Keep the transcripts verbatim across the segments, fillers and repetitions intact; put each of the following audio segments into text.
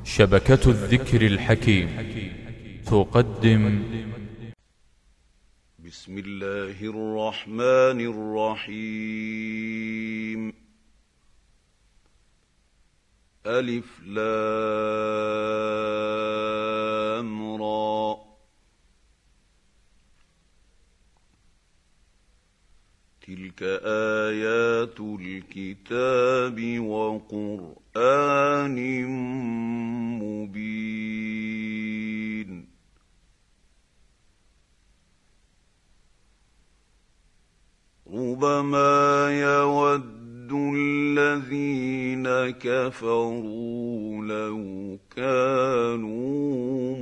شبكة الذكر الحكيم تقدم بسم الله الرحمن الرحيم. ألف لام را. تلك آيات الكتاب وقرآن مبين. ربما يود الذين كفروا لو كانوا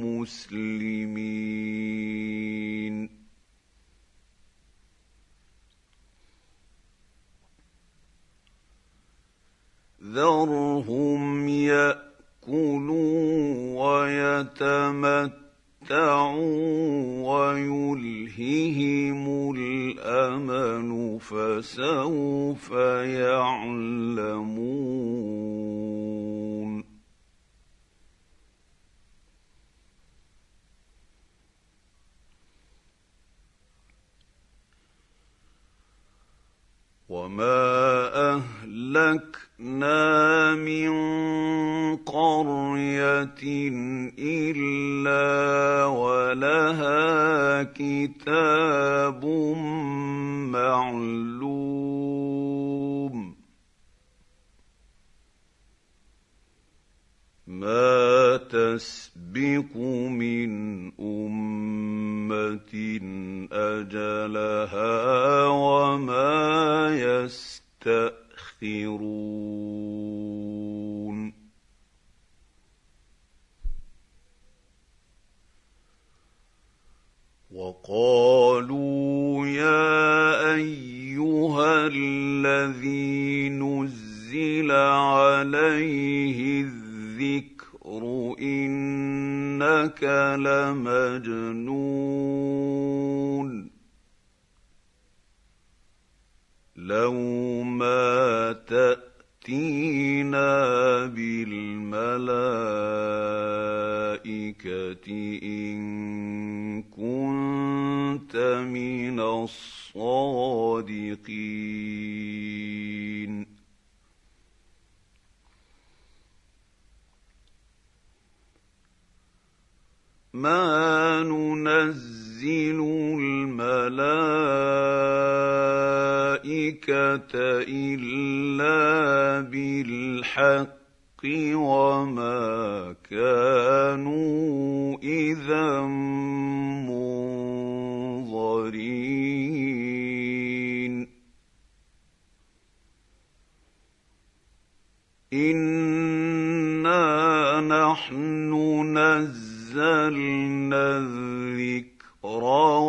مسلمين. ذرهم يأكلوا ويتمتعوا ويلههم الأمل فسوف يعلمون. وما أهلكنا من قرية إلا ولها كتاب معلوم. ما تسبق من أمة أجلها وما يستأخرون. وقالوا يا أيها الذي نزل عليه الذكر إنك لمجنون. لو ما تأتينا بالملائكة إن كنت من الصادقين. ما ننزل الملائكة إلا بالحق وما كانوا إذا منظرين. إنا نحن نزلنا الذكر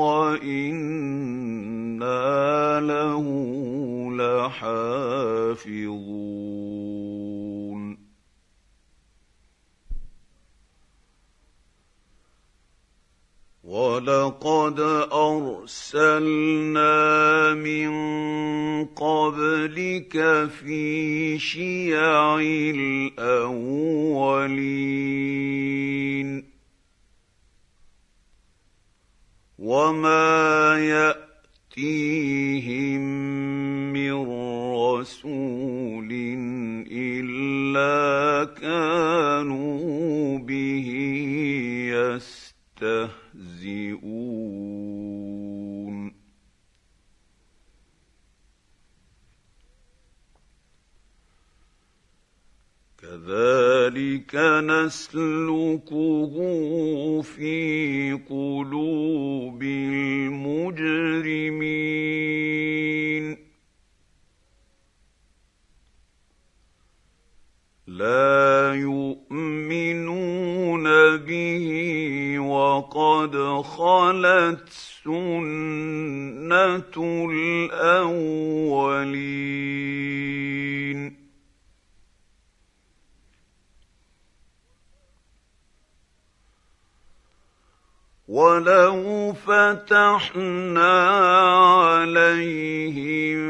وإنا له لحافظون. ولقد أرسلنا من قبلك في شيع الأولين. وما يأتيهم من رسول إلا كانوا به يستهزئون. كذلك نسلكه في قلوب المجرمين. لا يؤمنون به وقد خلت سنة الأولين. ولو فتحنا عليهم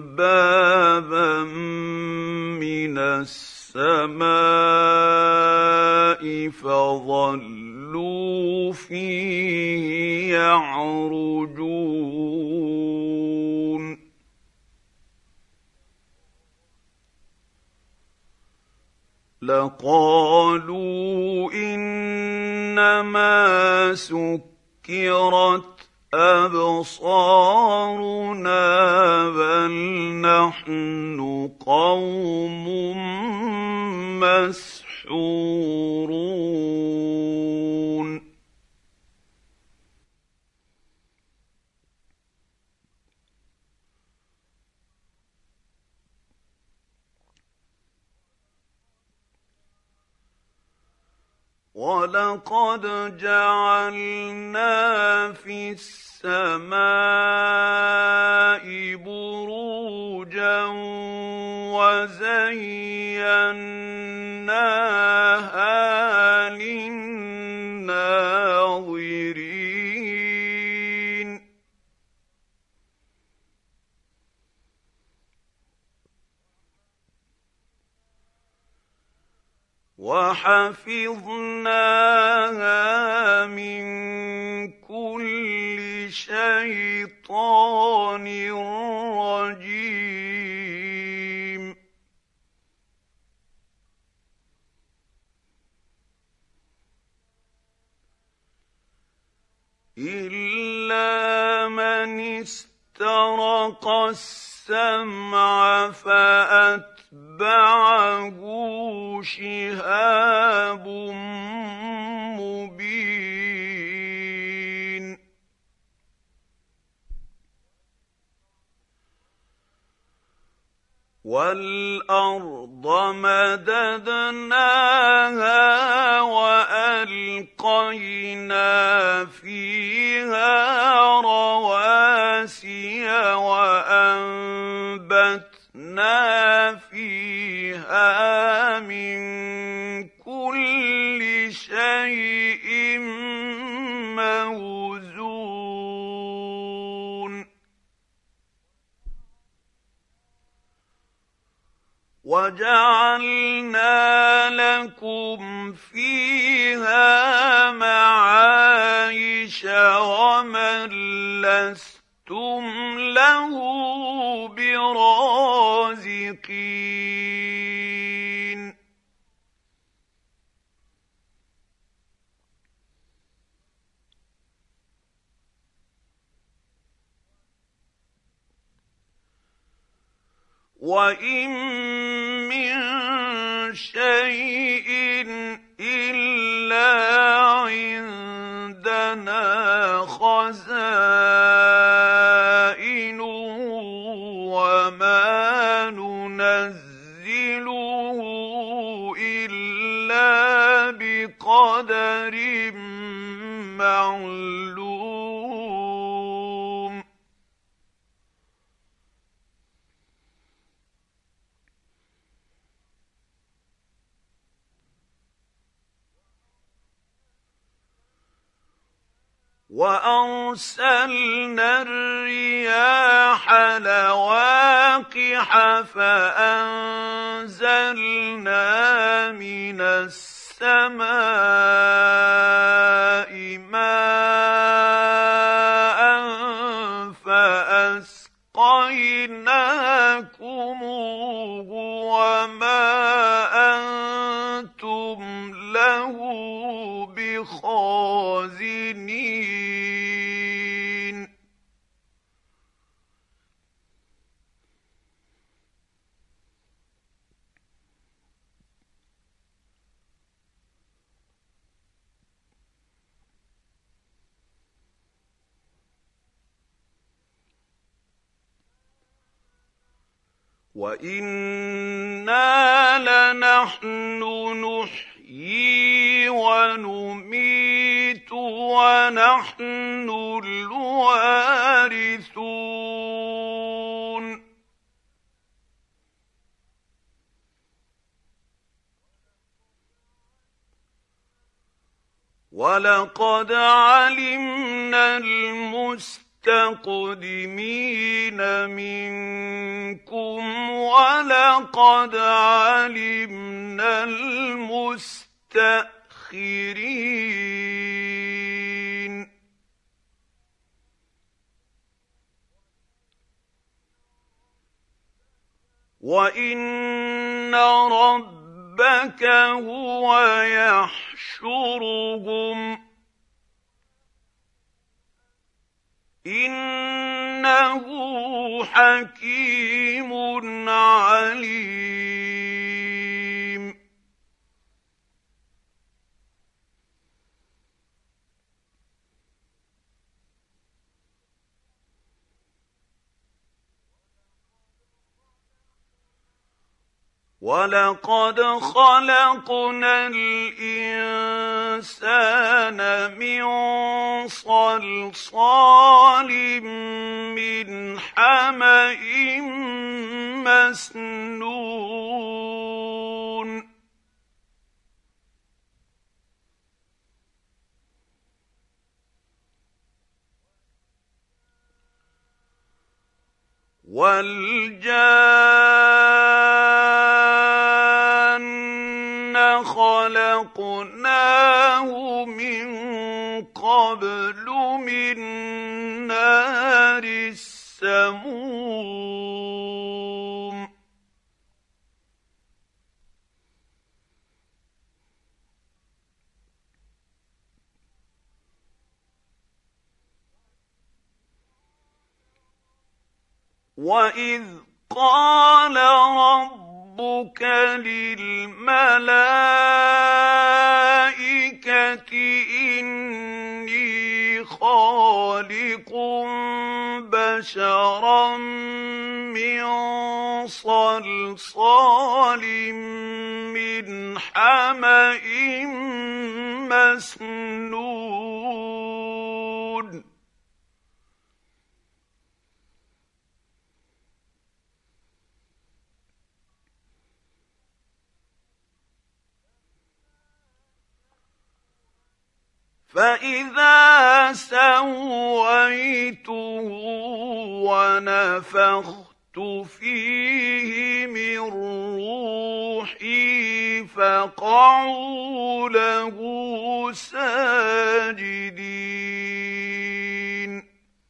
بابا من السماء وظلوا فيه يعرجون لقالوا إنما سكرت أبصارنا بل نحن قوم مسحورون وَلَقَدْ جَعَلْنَا فِي السَّمَاءِ بُرُوجًا وَزَيَّنَّاهَا لِلنَّاظِرِينَ وَحَفِظْنَاهَا مِن كُلِّ شَيْطَانٍ رَّجِيمٍ إِلَّا مَنِ اسْتَرَقَ السَّمْعَ فَأَتْبَعَهُ شِهَابٌ مُّبِينٌ وَالْأَرْضَ مَدَدْنَاهَا وَأَلْقَيْنَا فِيهَا رَوَاسِيَ وَأَنبَتْنَا فِيهَا مِن كُلِّ شَيْءٍ مَّوْزُونٍ وَجَعَلْنَا لَكُمْ فِيهَا مَعَايِشَ وَمَن لَّسْتُمْ لَهُ بِرَازِقِينَ وَإِن مِّن شَيْءٍ إِلَّا عِندَنَا خَزَائِنُهُ وَمَا نُنَزِّلُهُ إِلَّا بِقَدَرٍ مَّعْلُومٍ وَأَرْسَلْنَا الرِّيَاحَ لَوَاقِحَ فَأَنزَلْنَا مِنَ السَّمَاءِ مَاءً فَأَسْقَيْنَاكُمُوهُ وَمَا أَنتُمْ لَهُ بِخَازِنِينَ وَإِنَّا لَنَحْنُ نُحْيِي وَنُمِيتُ وَنَحْنُ الْوَارِثُونَ وَلَقَدْ عَلِمْنَا الْمُسْتَقْدِمِينَ مِنكُمْ وَلَقَدْ عَلِمْنَا الْمُسْتَأْخِرِينَ الآخرين وَإِنَّ رَبَّكَ هُوَ يَحْشُرُهُمْ إِنَّهُ حَكِيمٌ عَلِيمٌ وَلَقَدْ خَلَقْنَا الْإِنسَانَ مِن صَلْصَالٍ مِّنْ حَمَإٍ مَّسْنُونٍ وَالْجَانَّ خَلَقْنَاهُ مِن قَبْلُ مِن نَّارِ السَّمُومِ وَإِذْ قَالَ رَبُّكَ لِلْمَلَائِكَةِ إِنِّي خَالِقٌ بَشَرًا مِّن صَلْصَالٍ مِّنْ حَمَإٍ مَّسْنُونٍ فَإِذَا سَوَّيْتُهُ وَنَفَخْتُ فِيهِ مِن رُّوحِي فَقَعُوا لَهُ سَاجِدِينَ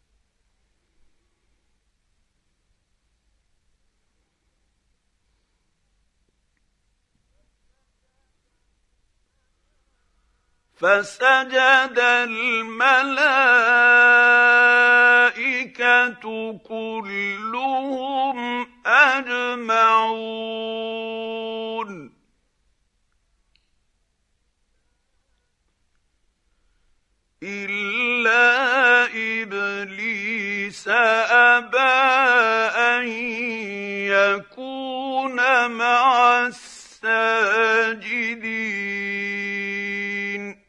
فَسَجَدَ الْمَلَائِكَةُ كُلُّهُمْ أَجْمَعُونَ إِلَّا إِبْلِيسَ أَبَىٰ أَن يَكُونَ مَعَ السَّاجِدِينَ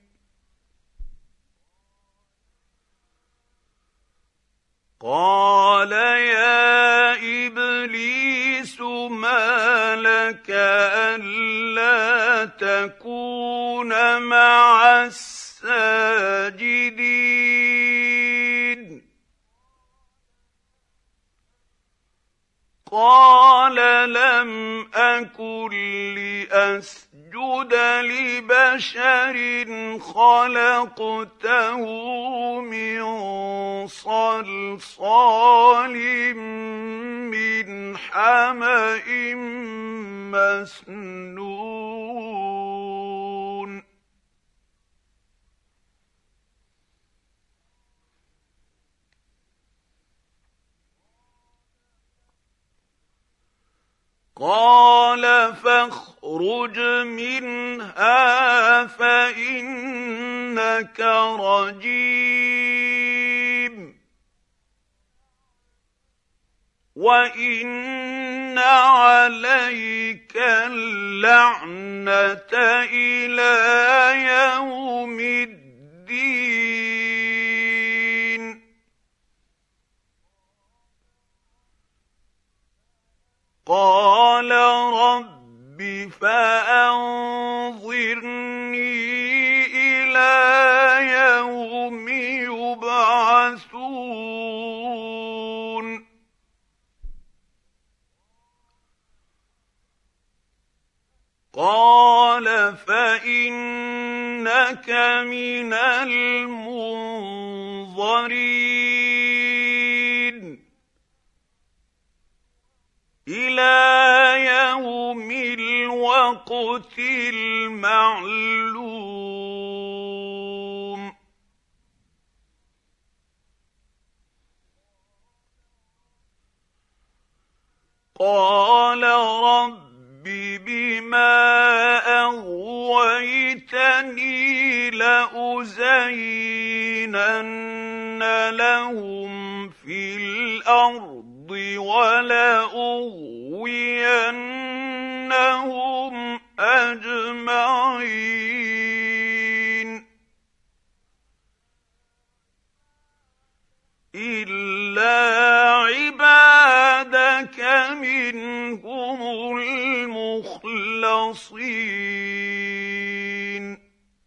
قَالَ يَا إِبْلِيسُ مَا لَكَ أَلَّا تَكُونَ مَعَ السَّاجِدِينَ قَالَ لَمْ أَكُن لِّأَسْجُدَ لِبَشَرٍ خَلَقْتَهُ مِن صَلْصَالٍ مِّنْ حَمَإٍ مَّسْنُونٍ قَالَ فَاخْرُجْ مِنْهَا فَإِنَّكَ رَجِيمٌ وَإِنَّ عَلَيْكَ اللَّعْنَةَ إِلَىٰ يَوْمِ الدِّينِ قَالَ رَبِّ فَأَنظِرْنِي إِلَىٰ يَوْمِ يُبْعَثُونَ قَالَ فإنك من المنظرين إلى يوم الوقت المعلوم. قال رب بما أغويتني لأزينن لهم في الأرض ولأغوينهم أجمعين إلا عبادك منهم المخلصين.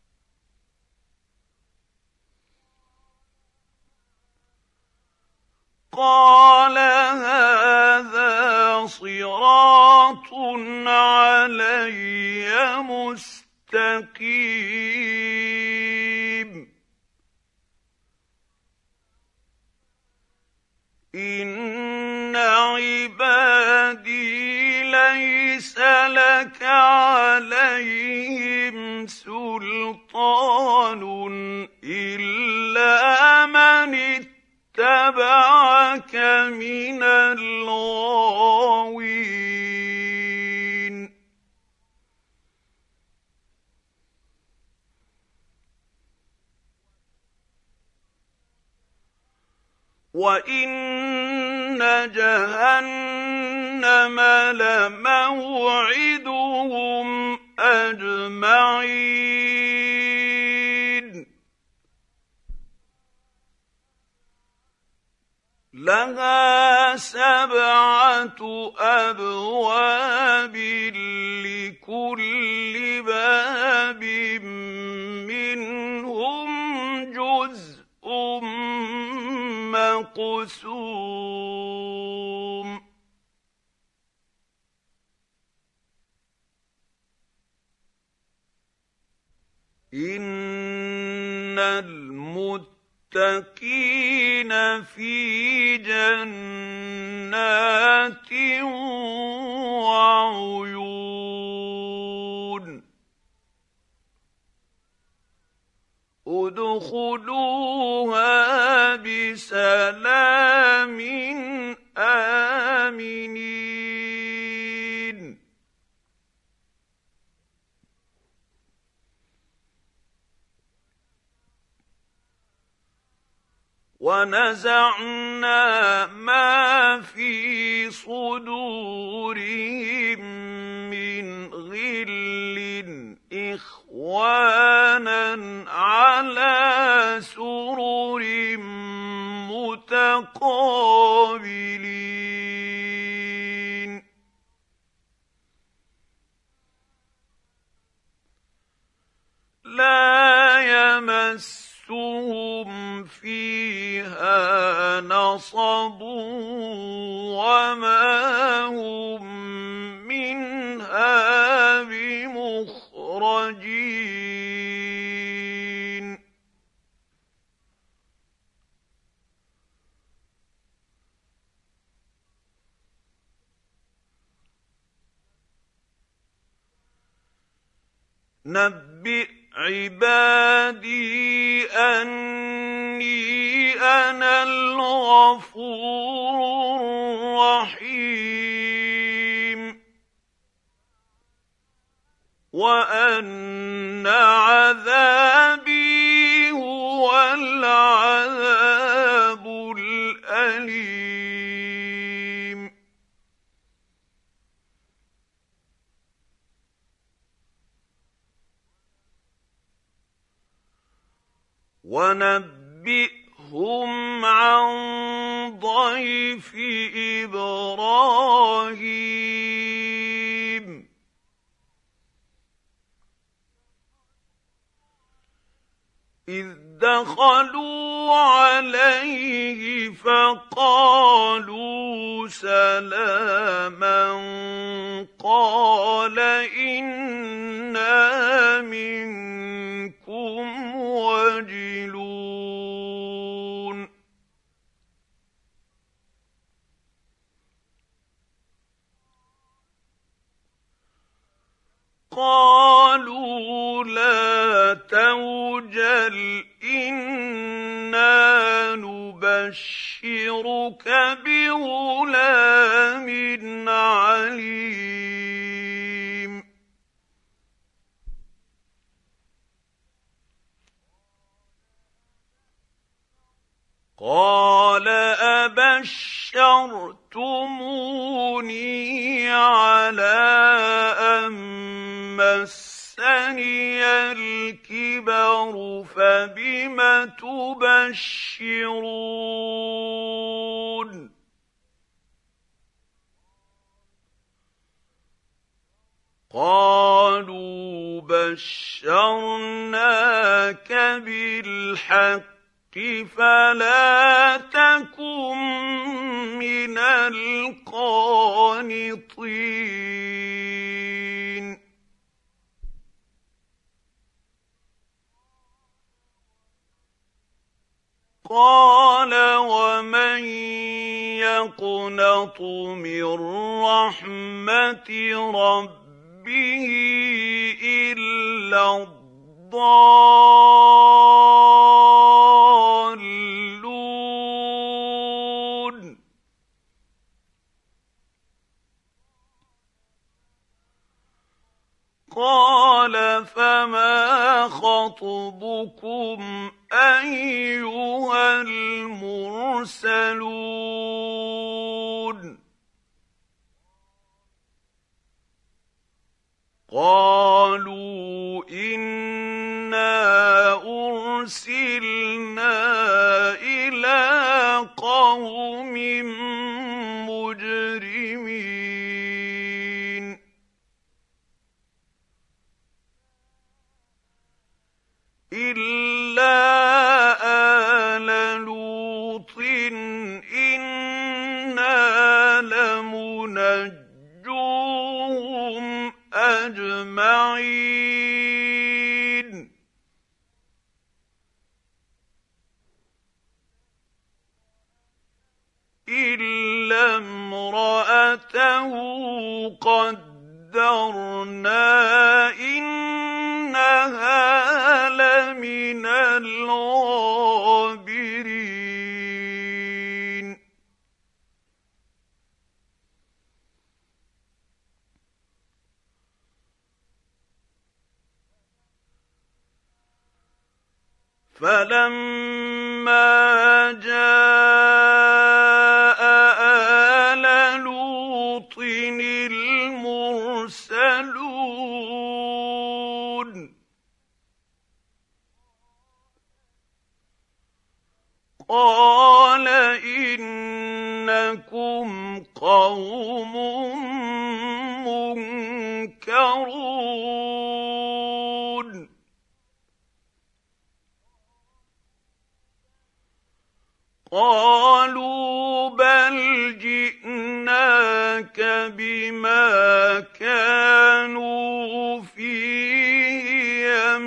قال هذا صراط علي مستقيم إن عبادي ليس لك عليهم سلطان إلا من اتبعك من الغاوين. وَإِنَّ جَهَنَّمَ لَمَوْعِدُهُمْ أَجْمَعِينَ لَهَا سَبْعَةُ أَبْوَابٍ لِكُلِّ بَابٍ مِّنْهُمْ جُزْءٌ مقسوم. إن المتقين في جنات وعيون ادخلوها بسلام آمنين. ونزعنا ما في صدورهم من غل إخوانا على سرر متقابلين لا يمسهم فيها نصب وما هم منها بمخرجين. نبئ عبادي أني أنا الغفور الرحيم وأن عذابي هو العذاب الأليم. ونبئهم عن ضيف إبراهيم إذ دخلوا عليه فقالوا سلاما قال إنا منكم وجلون قالوا لا توجل إنا نبشرك بغلام عليم قال أبشرتموني على أن مسني الكبر فبم تبشرون قالوا بشرناك بالحق فلا تكن من القانطين قال ومن يقنط من رحمة ربه إلا الضالون قال فما خطبكم أيها المرسلون قالوا إنا أرسلنا إلى قوم مجرمين إلا آل لوط إنا لمنجوهم أجمعين إلا امرأته قدرنا إنها لمن الغابرين فلما جاء آل لوط المرسلون قال إنكم قوم منكرون قالوا بل جئناك بما كانوا فيه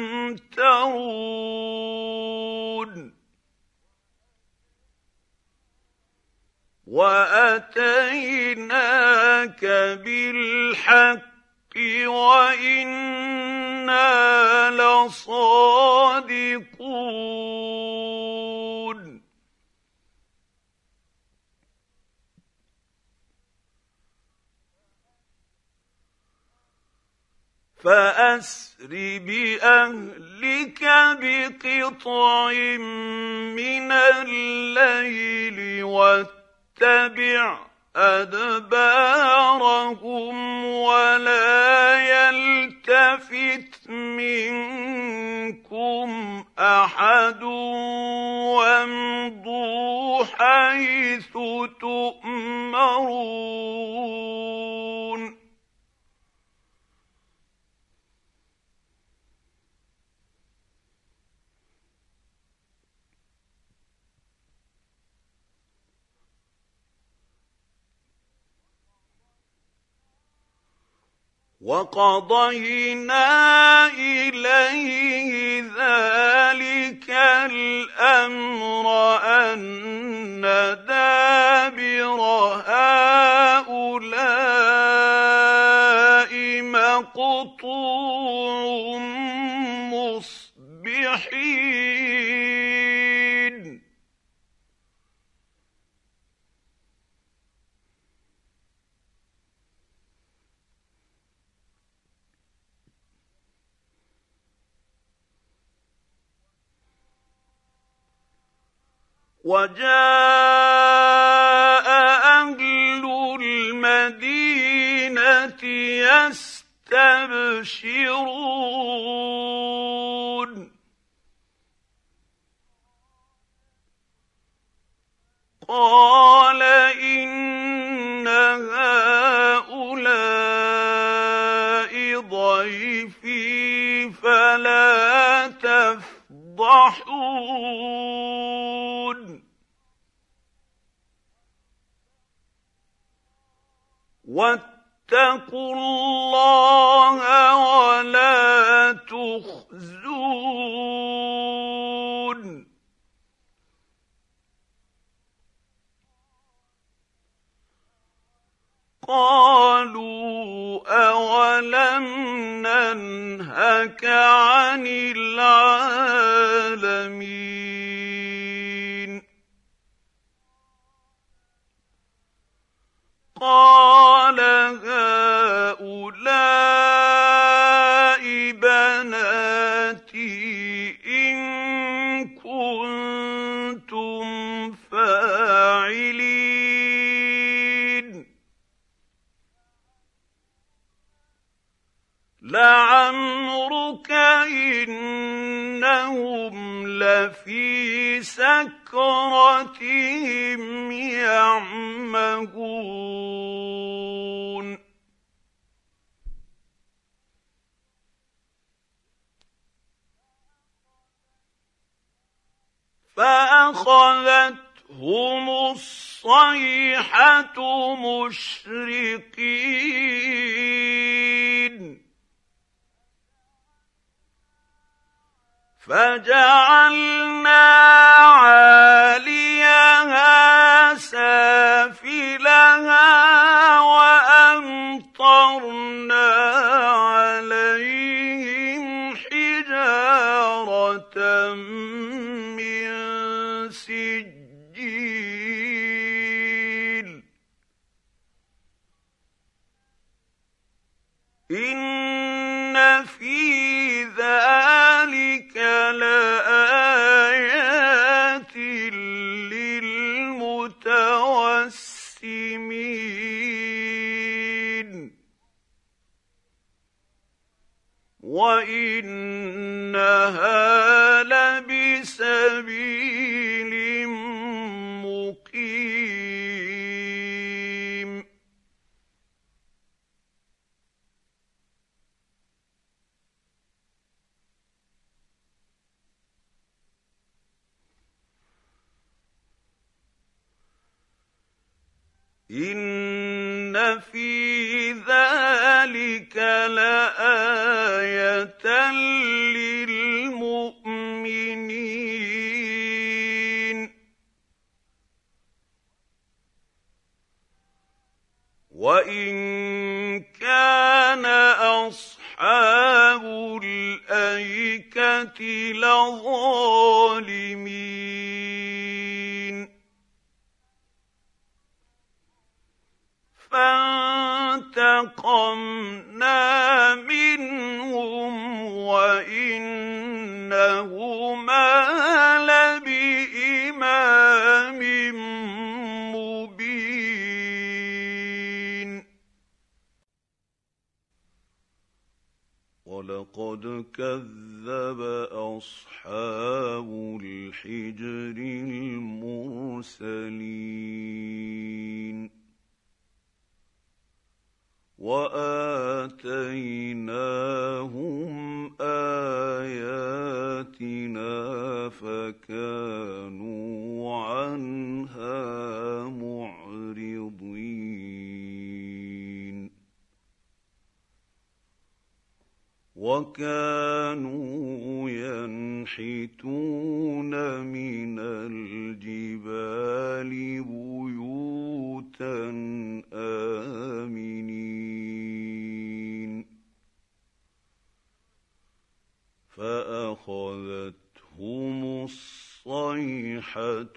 يمترون وأتيناك بالحق وإنا لصادقون فأسر بأهلك بقطع من الليل واتبع أدبارهم ولا يلتفت منكم أحد وامضوا حيث تؤمرون وَقَضَيْنَا إِلَيْهِ ذَلِكَ الْأَمْرَ أَنَّ دَابِرَ هَٰؤُلَاءِ مَقْطُوعٌ مُّصْبِحِينَ وَجَاءَ أَهْلُ الْمَدِينَةِ يَسْتَبْشِرُونَ قَالَ إِنَّ هَٰؤُلَاءِ ضَيْفِي فَلَا تَفْضَحُونِ وَاتَّقُوا اللَّهَ وَلَا تُخْزُونِ قَالُوا أَوَلَمْ نَنْهَكَ عَنِ الْعَالَمِينَ قَالَ هَٰؤُلَاءِ بَنَاتِي إِن كُنتُمْ فَاعِلِينَ لَعَمْرُكَ إِنَّهُمْ لَفِي سَكْرَتِهِمْ يَعْمَهُونَ فَأَخَذَتْهُمُ الصَّيْحَةُ مُشْرِقِينَ فَجَعَلْنَا عَالِيَهَا سَافِلَهَا وَأَمْطَرْنَا عَلَيْهِمْ حِجَارَةً مِّن سِجِّيلٍ إِنَّ فِي ذَلِكَ لَآيَاتٍ لِّلْمُتَوَسِّمِينَ وَإِنَّهَا لَبِسَبِيلٍ مُّقِيمٍ إِنَّ فِي ذَلِكَ لَآيَةً لِّلْمُؤْمِنِينَ وَإِن كَانَ أَصْحَابُ الْأَيْكَةِ لَظَالِمِينَ فَانتَقَمْنَا مِنْهُمْ وَإِنَّهُمَا لَبِإِمَامٍ مُّبِينٍ وَلَقَدْ كَذَّبَ أَصْحَابُ الْحِجْرِ الْمُرْسَلِينَ وَآتَيْنَاهُمْ آيَاتِنَا فَكَانُوا عَنْهَا مُعْرِضِينَ وكانوا ينحتون من الجبال بيوتا آمنين فأخذتهم الصيحة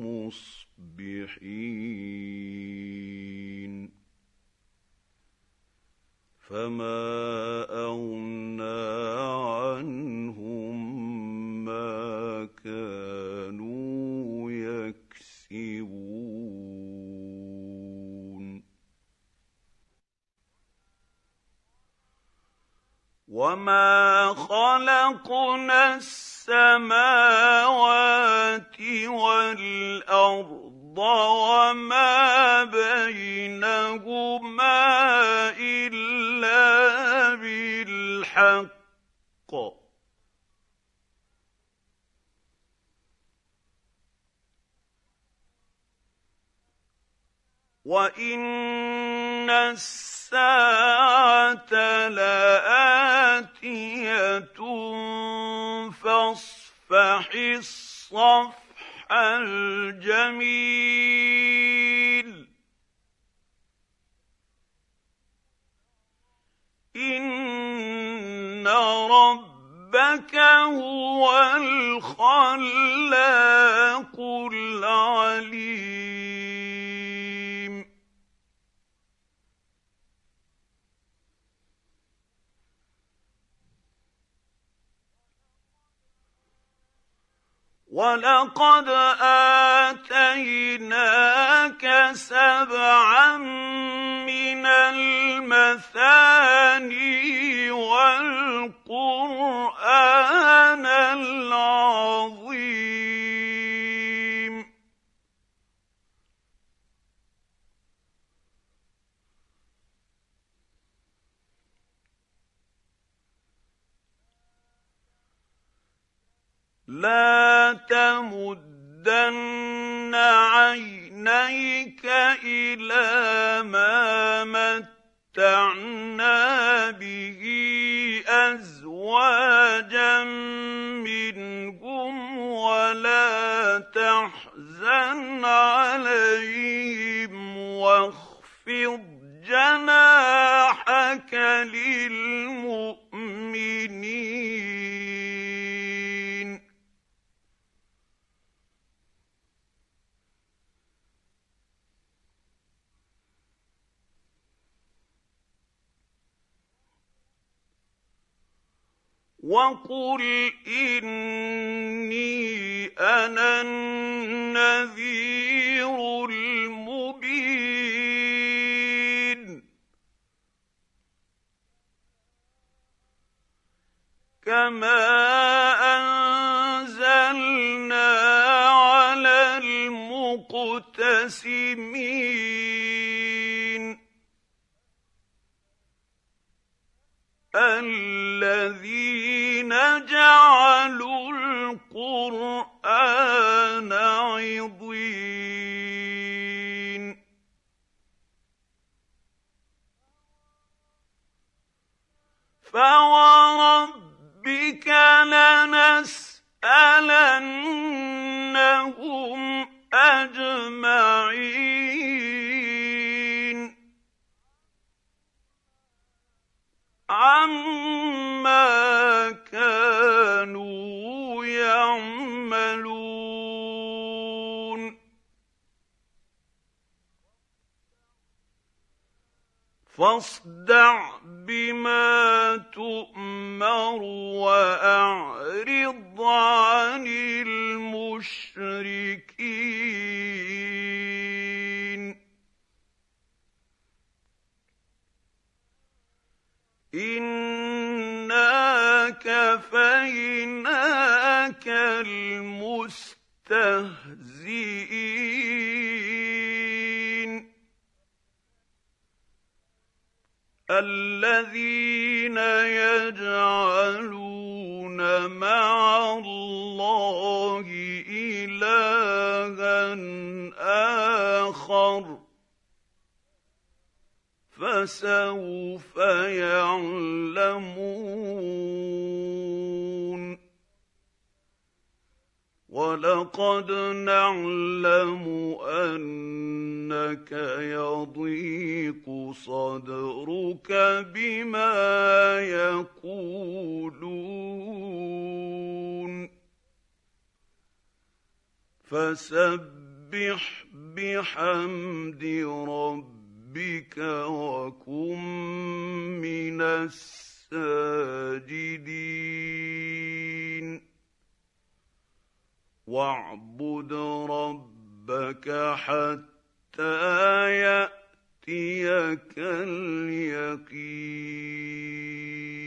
مصبحين فما أغنى عنهم ما كانوا يكسبون وما خلقنا السماوات والأرض وما بينهما إلا بالحق وإن الساعة لآتية فاصفح الصفح الجميل إن ربك هو الخلاق العليم وَلَقَدْ آتَيْنَاكَ سَبْعًا مِّنَ الْمَثَانِي وَالْقُرْآنَ الْعَظِيمَ لَا تَمُدَّنَّ عَيْنَيْكَ إِلَىٰ مَا مَتَّعْنَا بِهِ أَزْوَاجًا مِّنْهُمْ وَلَا تَحْزَنْ عَلَيْهِمْ وَاخْفِضْ جَنَاحَكَ لِلْمُؤْمِنِينَ وَقُلْ إِنِّي أَنَا النَّذِيرُ الْمُبِينُ كَمَا أَنزَلْنَا عَلَى الْمُقْتَسِمِينَ الَّذِينَ جَعَلُوا الْقُرْآنَ عِضِينَ فَوَرَبِّكَ لَنَسْأَلَنَّهُمْ أَجْمَعِينَ عَمَّا كَانُوا يَعْمَلُونَ فَاصْدَعْ بِمَا تُؤْمَرُ وَأَعْرِضْ عَنِ الْمُشْرِكِينَ إِنَّا كَفَيْنَاكَ الْمُسْتَهْزِئِينَ الَّذِينَ يَجْعَلُونَ مَعَ اللَّهِ إِلَٰهًا آخَرَ فَسَوْفَ يَعْلَمُونَ وَلَقَدْ نَعْلَمُ أَنَّكَ يَضِيقُ صَدْرُكَ بِمَا يَقُولُونَ فَسَبِّحْ بِحَمْدِ رَبِّكَ وَكُن مِّنَ السَّاجِدِينَ وَاعْبُدْ رَبَّكَ حَتَّىٰ يَأْتِيَكَ الْيَقِينُ